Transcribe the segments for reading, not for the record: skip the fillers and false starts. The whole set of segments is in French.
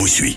vous suit.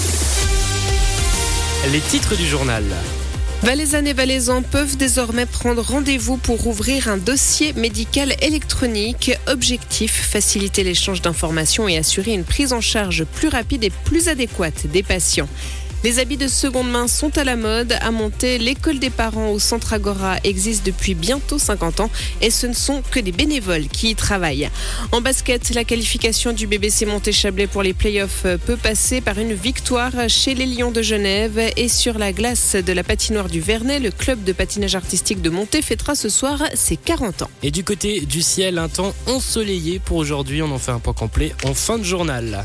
Les titres du journal. Valaisannes et Valaisans peuvent désormais prendre rendez-vous pour ouvrir un dossier médical électronique. Objectif, faciliter l'échange d'informations et assurer une prise en charge plus rapide et plus adéquate des patients. Les habits de seconde main sont à la mode. À Monté, l'école des parents au Centre Agora existe depuis bientôt 50 ans et ce ne sont que des bénévoles qui y travaillent. En basket, la qualification du BBC Monté-Chablais pour les playoffs peut passer par une victoire chez les Lions de Genève et sur la glace de la patinoire du Vernet, le club de patinage artistique de Monté fêtera ce soir ses 40 ans. Et du côté du ciel, un temps ensoleillé pour aujourd'hui. On en fait un point complet en fin de journal.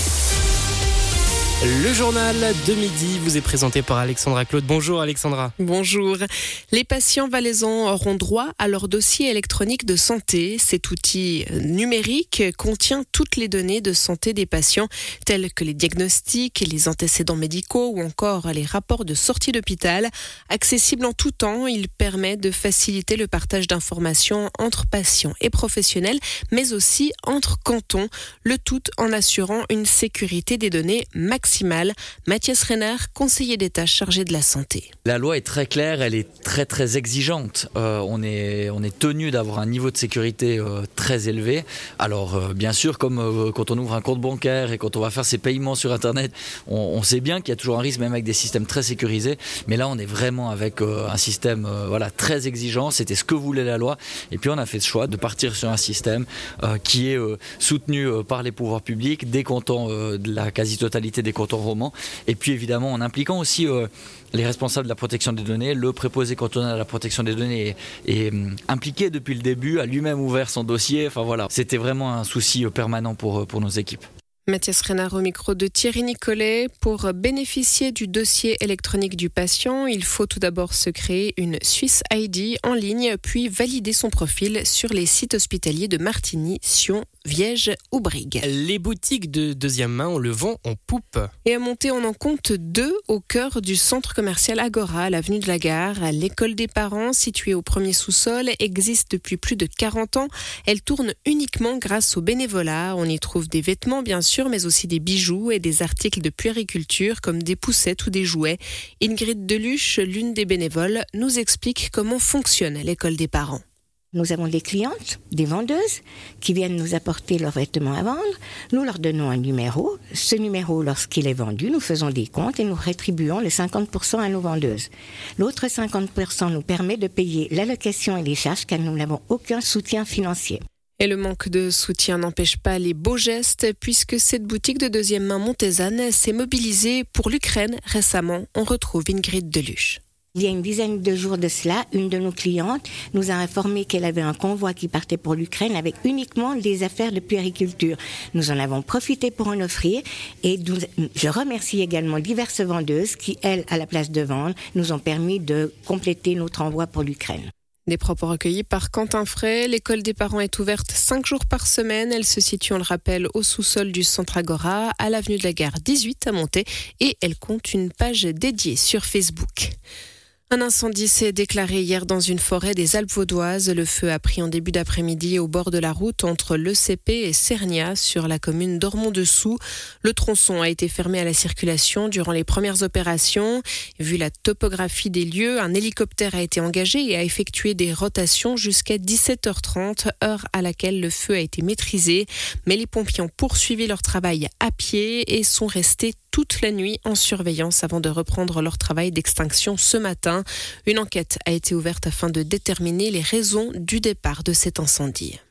Le journal de midi vous est présenté par Alexandra Claude. Bonjour Alexandra. Bonjour. Les patients valaisans auront droit à leur dossier électronique de santé. Cet outil numérique contient toutes les données de santé des patients, telles que les diagnostics, les antécédents médicaux ou encore les rapports de sortie d'hôpital. Accessible en tout temps, il permet de faciliter le partage d'informations entre patients et professionnels, mais aussi entre cantons, le tout en assurant une sécurité des données maximale. Mathias Renard, conseiller d'État chargé de la santé. La loi est très claire, elle est très exigeante. On est tenu d'avoir un niveau de sécurité très élevé. Alors bien sûr, comme quand on ouvre un compte bancaire et quand on va faire ses paiements sur Internet, on sait bien qu'il y a toujours un risque, même avec des systèmes très sécurisés. Mais là, on est vraiment avec un système très exigeant. C'était ce que voulait la loi. Et puis on a fait ce choix de partir sur un système qui est soutenu par les pouvoirs publics, des cantons de la quasi-totalité des cantons romans, et puis évidemment en impliquant aussi les responsables de la protection des données. Le préposé cantonal à la protection des données est impliqué depuis le début, a lui-même ouvert son dossier. Enfin voilà, c'était vraiment un souci permanent pour nos équipes. Mathias Renard au micro de Thierry Nicolet. Pour bénéficier du dossier électronique du patient, il faut tout d'abord se créer une Suisse ID en ligne, puis valider son profil sur les sites hospitaliers de Martigny, Sion, Viège ou Brigue. Les boutiques de deuxième main, on le vend en poupe. Et à Monté, on en compte 2 au cœur du centre commercial Agora, à l'avenue de la Gare. L'école des parents, située au premier sous-sol, existe depuis plus de 40 ans. Elle tourne uniquement grâce au bénévolat. On y trouve des vêtements, bien sûr, mais aussi des bijoux et des articles de puériculture comme des poussettes ou des jouets. Ingrid Deluche, l'une des bénévoles, nous explique comment fonctionne l'école des parents. Nous avons des clientes, des vendeuses, qui viennent nous apporter leurs vêtements à vendre. Nous leur donnons un numéro. Ce numéro, lorsqu'il est vendu, nous faisons des comptes et nous rétribuons les 50% à nos vendeuses. L'autre 50% nous permet de payer l'allocation et les charges car nous n'avons aucun soutien financier. Et le manque de soutien n'empêche pas les beaux gestes, puisque cette boutique de deuxième main montésane s'est mobilisée pour l'Ukraine récemment. On retrouve Ingrid Deluche. Il y a une dizaine de jours de cela, une de nos clientes nous a informé qu'elle avait un convoi qui partait pour l'Ukraine avec uniquement des affaires de puériculture. Nous en avons profité pour en offrir et je remercie également diverses vendeuses qui, elles, à la place de vendre, nous ont permis de compléter notre envoi pour l'Ukraine. Des propos recueillis par Quentin Frey. L'école des parents est ouverte 5 jours par semaine. Elle se situe, on le rappelle, au sous-sol du centre Agora, à l'avenue de la Gare 18 à Monté, et elle compte une page dédiée sur Facebook. Un incendie s'est déclaré hier dans une forêt des Alpes vaudoises. Le feu a pris en début d'après-midi au bord de la route entre l'ECP et Cernia, sur la commune d'Ormont-Dessous. Le tronçon a été fermé à la circulation durant les premières opérations. Vu la topographie des lieux, un hélicoptère a été engagé et a effectué des rotations jusqu'à 17h30, heure à laquelle le feu a été maîtrisé. Mais les pompiers ont poursuivi leur travail à pied et sont restés toute la nuit en surveillance avant de reprendre leur travail d'extinction ce matin. Une enquête a été ouverte afin de déterminer les raisons du départ de cet incendie.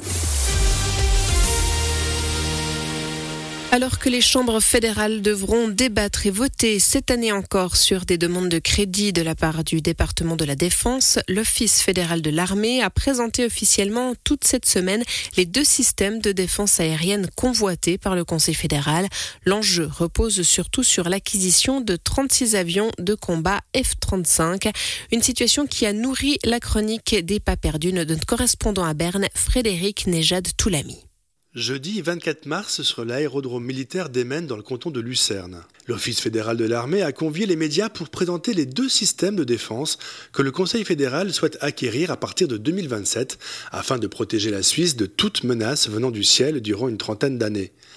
Alors que les chambres fédérales devront débattre et voter cette année encore sur des demandes de crédit de la part du département de la Défense, l'Office fédéral de l'armée a présenté officiellement toute cette semaine les 2 systèmes de défense aérienne convoités par le Conseil fédéral. L'enjeu repose surtout sur l'acquisition de 36 avions de combat F-35, une situation qui a nourri la chronique des pas perdus de notre correspondant à Berne, Frédéric Nejad Toulami. Jeudi 24 mars sur l'aérodrome militaire d'Emmen dans le canton de Lucerne. L'Office fédéral de l'armée a convié les médias pour présenter les 2 systèmes de défense que le Conseil fédéral souhaite acquérir à partir de 2027 afin de protéger la Suisse de toute menace venant du ciel durant une trentaine d'années.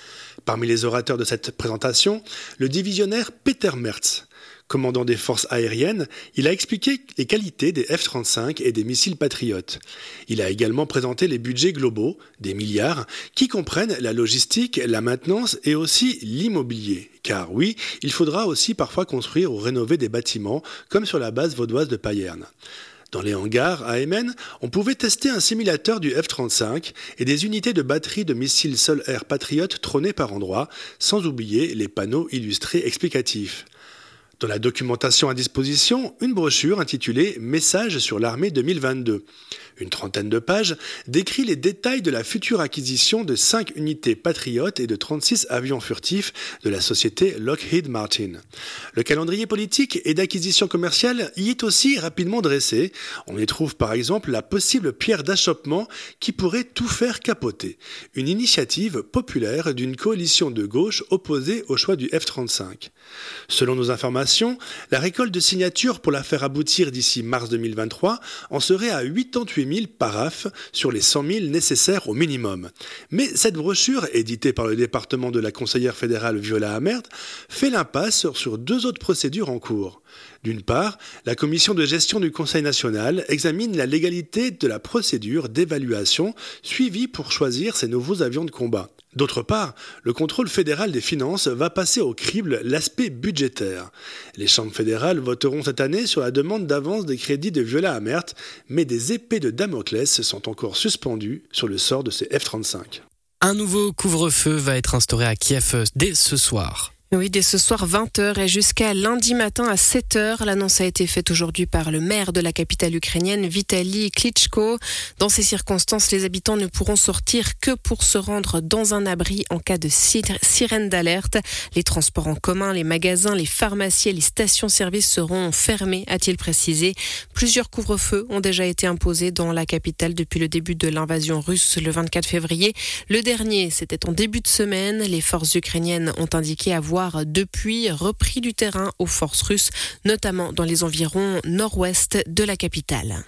Parmi les orateurs de cette présentation, le divisionnaire Peter Merz. Commandant des forces aériennes, il a expliqué les qualités des F-35 et des missiles Patriot. Il a également présenté les budgets globaux, des milliards, qui comprennent la logistique, la maintenance et aussi l'immobilier. Car oui, il faudra aussi parfois construire ou rénover des bâtiments, comme sur la base vaudoise de Payerne. Dans les hangars à Emmen, on pouvait tester un simulateur du F-35 et des unités de batterie de missiles sol-air Patriot trônées par endroits, sans oublier les panneaux illustrés explicatifs. Dans la documentation à disposition, une brochure intitulée « Messages sur l'armée 2022 ». Une trentaine de pages décrit les détails de la future acquisition de 5 unités Patriot et de 36 avions furtifs de la société Lockheed Martin. Le calendrier politique et d'acquisition commerciale y est aussi rapidement dressé. On y trouve par exemple la possible pierre d'achoppement qui pourrait tout faire capoter. Une initiative populaire d'une coalition de gauche opposée au choix du F-35. Selon nos informations, la récolte de signatures pour la faire aboutir d'ici mars 2023 en serait à 88 000 paraphes sur les 100 000 nécessaires au minimum. Mais cette brochure, éditée par le département de la conseillère fédérale Viola Amert, fait l'impasse sur 2 autres procédures en cours. D'une part, la commission de gestion du Conseil national examine la légalité de la procédure d'évaluation suivie pour choisir ces nouveaux avions de combat. D'autre part, le contrôle fédéral des finances va passer au crible l'aspect budgétaire. Les chambres fédérales voteront cette année sur la demande d'avance des crédits de Viola Amert, mais des épées de Damoclès sont encore suspendues sur le sort de ces F-35. Un nouveau couvre-feu va être instauré à Kiev dès ce soir. Oui, dès ce soir 20h et jusqu'à lundi matin à 7h. L'annonce a été faite aujourd'hui par le maire de la capitale ukrainienne, Vitaly Klitschko. Dans ces circonstances, les habitants ne pourront sortir que pour se rendre dans un abri en cas de sirène d'alerte. Les transports en commun, les magasins, les pharmacies et les stations-service seront fermés, a-t-il précisé. Plusieurs couvre-feux ont déjà été imposés dans la capitale depuis le début de l'invasion russe le 24 février. Le dernier, c'était en début de semaine. Les forces ukrainiennes ont indiqué avoir depuis repris du terrain aux forces russes, notamment dans les environs nord-ouest de la capitale.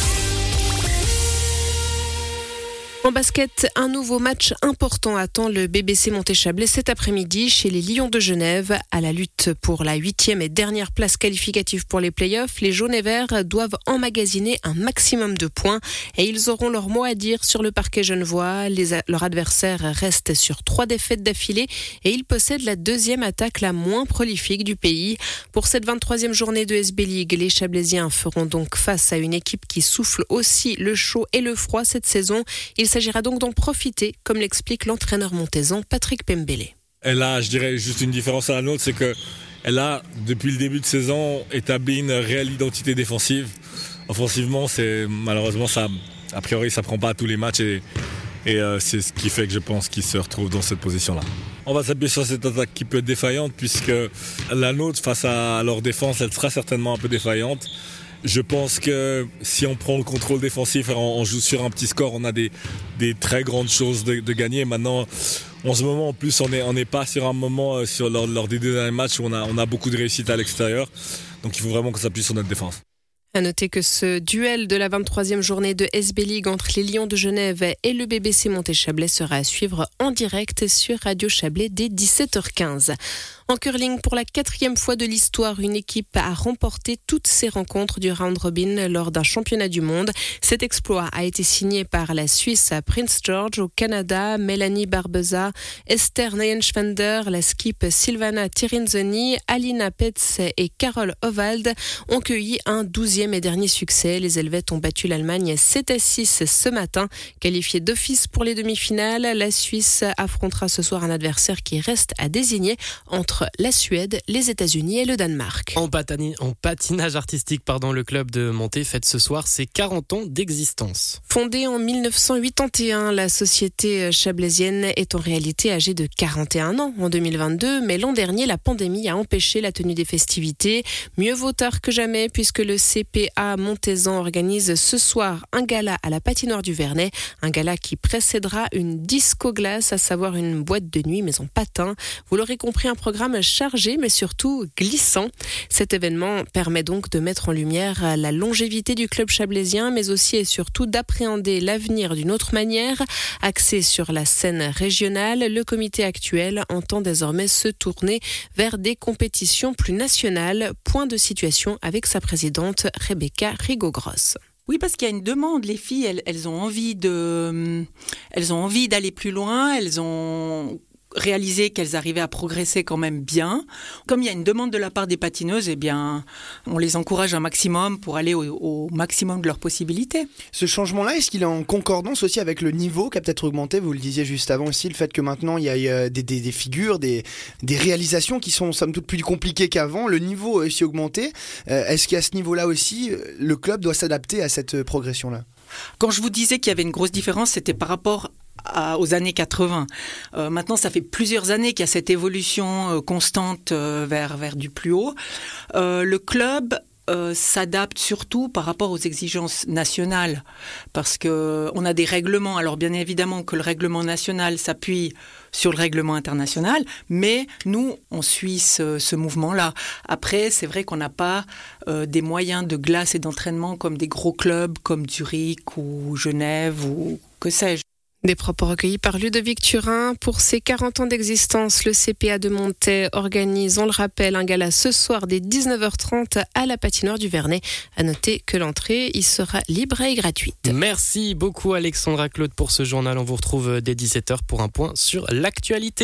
En basket, un nouveau match important attend le BBC Montéchablais cet après-midi chez les Lions de Genève. À la lutte pour la 8e et dernière place qualificative pour les playoffs, les jaunes et verts doivent emmagasiner un maximum de points et ils auront leur mot à dire sur le parquet genevois. Leur adversaire reste sur 3 défaites d'affilée et ils possèdent la 2e attaque la moins prolifique du pays. Pour cette 23e journée de SB League, les Chablaisiens feront donc face à une équipe qui souffle aussi le chaud et le froid cette saison. Il s'agira donc d'en profiter, comme l'explique l'entraîneur montaisan Patrick Pembele. Elle a, je dirais, juste une différence à la nôtre, c'est qu'elle a, depuis le début de saison, établi une réelle identité défensive. Offensivement, malheureusement, a priori, ça ne prend pas à tous les matchs et c'est ce qui fait que je pense qu'ils se retrouvent dans cette position-là. On va s'appuyer sur cette attaque qui peut être défaillante, puisque la nôtre, face à leur défense, elle sera certainement un peu défaillante. Je pense que si on prend le contrôle défensif et on joue sur un petit score, on a des très grandes choses de gagner. Maintenant, en ce moment, en plus, on n'est pas sur un moment lors des 2 derniers matchs où on a beaucoup de réussite à l'extérieur. Donc il faut vraiment qu'on s'appuie sur notre défense. À noter que ce duel de la 23e journée de SB League entre les Lions de Genève et le BBC Montéchablais sera à suivre en direct sur Radio Chablais dès 17h15. En curling, pour la 4e fois de l'histoire, une équipe a remporté toutes ses rencontres du round robin lors d'un championnat du monde. Cet exploit a été signé par la Suisse à Prince George au Canada. Mélanie Barbeza, Esther Neuenschwander, la skip Silvana Tirinzoni, Alina Petz et Carole Ovald ont cueilli un 12e et dernier succès. Les Helvètes ont battu l'Allemagne 7-6 ce matin. Qualifiée d'office pour les demi-finales, la Suisse affrontera ce soir un adversaire qui reste à désigner entre la Suède, les États-Unis et le Danemark. En patinage artistique, le club de Monté fête ce soir ses 40 ans d'existence. Fondée en 1981, la société chablaisienne est en réalité âgée de 41 ans en 2022, mais l'an dernier, la pandémie a empêché la tenue des festivités. Mieux vaut tard que jamais, puisque le CPA Montaisan organise ce soir un gala à la patinoire du Vernet, un gala qui précédera une disco glace, à savoir une boîte de nuit mais en patin. Vous l'aurez compris, un programme programme chargé mais surtout glissant. Cet événement permet donc de mettre en lumière la longévité du club chablaisien, mais aussi et surtout d'appréhender l'avenir d'une autre manière. Axé sur la scène régionale, le comité actuel entend désormais se tourner vers des compétitions plus nationales. Point de situation avec sa présidente Rebecca Rigaud-Gross. Oui, parce qu'il y a une demande. Les filles, elles ont envie d'aller plus loin. Elles ont réalisé qu'elles arrivaient à progresser quand même bien. Comme il y a une demande de la part des patineuses, eh bien, on les encourage un maximum pour aller au maximum de leurs possibilités. Ce changement-là, est-ce qu'il est en concordance aussi avec le niveau qui a peut-être augmenté? Vous le disiez juste avant aussi, le fait que maintenant il y a des figures, des réalisations qui sont somme toute plus compliquées qu'avant. Le niveau a aussi augmenté. Est-ce qu'à ce niveau-là aussi, le club doit s'adapter à cette progression-là? Quand je vous disais qu'il y avait une grosse différence, c'était par rapport aux années 80. Maintenant, ça fait plusieurs années qu'il y a cette évolution constante vers du plus haut. Le club s'adapte surtout par rapport aux exigences nationales, parce qu'on a des règlements. Alors bien évidemment que le règlement national s'appuie sur le règlement international, mais nous, on suit ce mouvement-là. Après, c'est vrai qu'on n'a pas des moyens de glace et d'entraînement comme des gros clubs comme Zurich ou Genève ou que sais-je. Des propos recueillis par Ludovic Turin. Pour ses 40 ans d'existence, le CPA de Montaix organise, on le rappelle, un gala ce soir dès 19h30 à la patinoire du Vernet. À noter que l'entrée y sera libre et gratuite. Merci beaucoup Alexandra Claude pour ce journal. On vous retrouve dès 17h pour un point sur l'actualité.